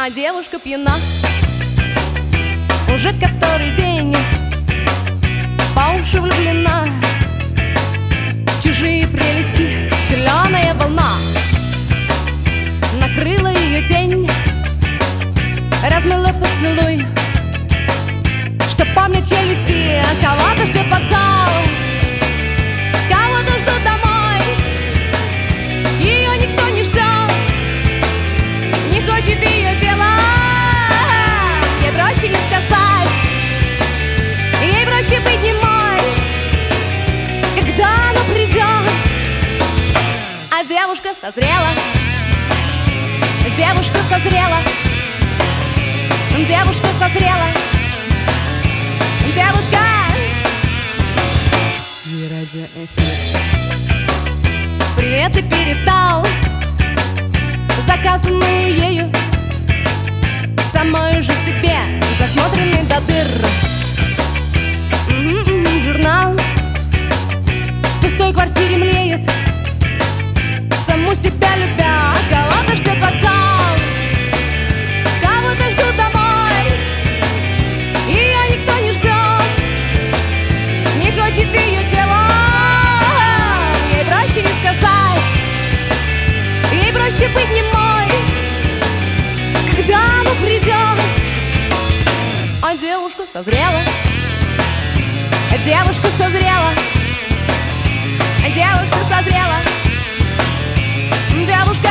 а девушка пьяна. Уже который день по уши влюблена. Чужие прелести, зеленая волна накрыла ее тень, размыла поцелуй, что помнят челюсти. Кого-то ждет вокзал, кого-то ждут домой. Ее никто не ждет, не хочет ее тела. Ей проще не сказать, ей проще быть немой, когда она придет. А девушка созрела, девушка созрела, девушка созрела, девушка. И радиоэфир. Привет и передал заказанные ею, самой же себе засмотренный до дыр. Журнал в пустой квартире млеет, саму себя любя. Кого-то ждет вокзал, кого-то ждут домой. Ее никто не ждет, не хочет ее тело. Ей проще не сказать, ей проще быть немой, когда она придет. А девушка созрела, девушка созрела, девушка созрела, девушка.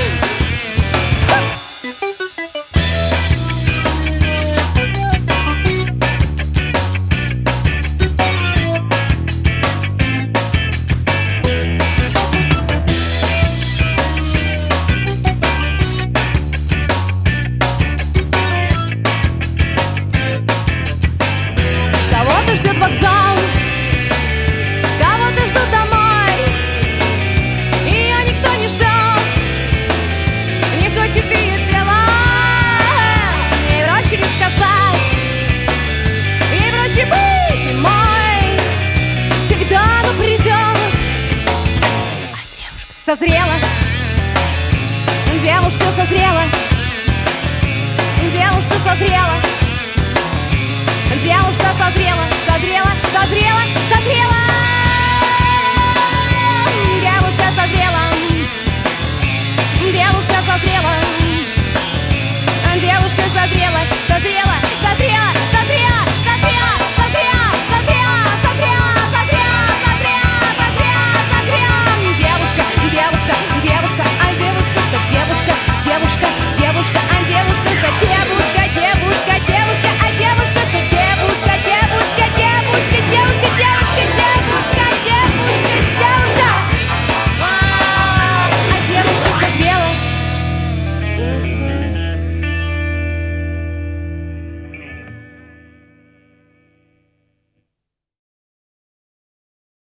Кого-то ждет вокзал, кого-то ждут домой. Ее никто не ждет, не хочет ее тела. Ей проще не сказать, ей проще быть немой, когда она придет. А девушка созрела, девушка созрела, девушка созрела, девушка созрела.